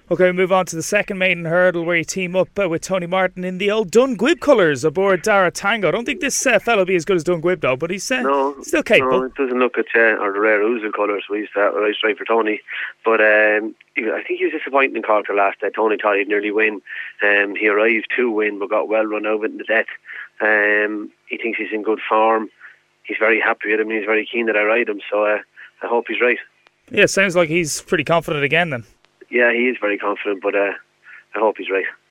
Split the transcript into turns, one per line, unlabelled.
Okay, we move on to the second maiden hurdle where you team up with Tony Martin in the old Dunguib colours aboard Dara Tango. I don't think this fella will be as good as Dunguib though, but he's still capable.
No, it doesn't look at or the rare Ousel colours. We used to race right for Tony, but I think he was disappointing in Cork last day. Tony thought he'd nearly win. He arrived to win, but got well run over in the death. He thinks he's in good form. He's very happy with him. He's very keen that I ride him, so I hope he's right.
Yeah, sounds like he's pretty confident again then.
Yeah, he is very confident, but I hope he's right.